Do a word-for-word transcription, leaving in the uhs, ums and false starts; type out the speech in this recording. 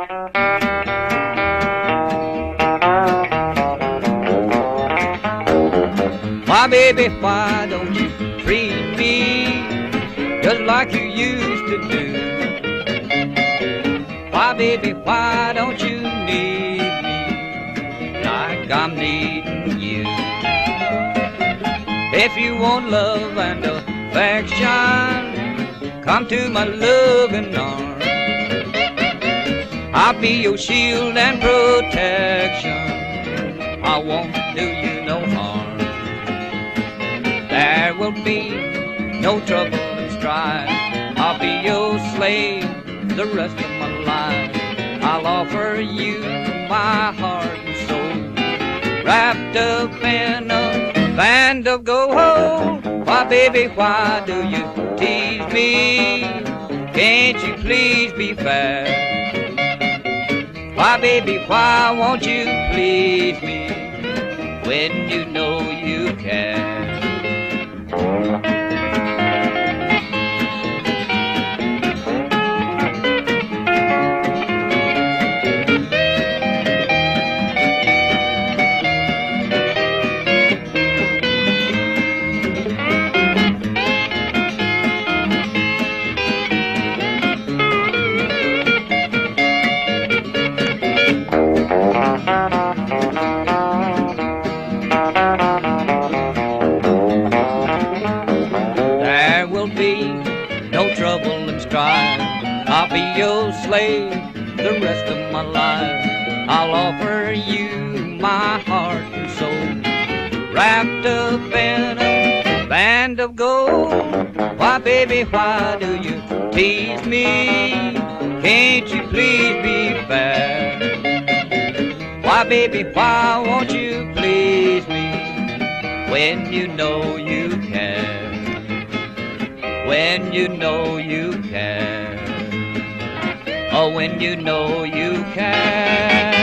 Why, baby, why don't you treat me just like you used to do? Why, baby, why don't you need me like I'm needing you? If you want love and affection, come to my loving arms. I'll be your shield and protection. I won't do you no harm. There will be no trouble and strife. I'll be your slave the rest of my life. I'll offer you my heart and soul, wrapped up in a band of gold. Why, baby, why do you tease me? Can't you please be fair? Why, baby, why won't you please me when you know you care? No trouble and strife. I'll be your slave the rest of my life. I'll offer you my heart and soul, wrapped up in a band of gold. Why, baby, why do you tease me? Can't you please be fair? Why, baby, why won't you please me when you know you care? When you know you care, oh, when you know you care.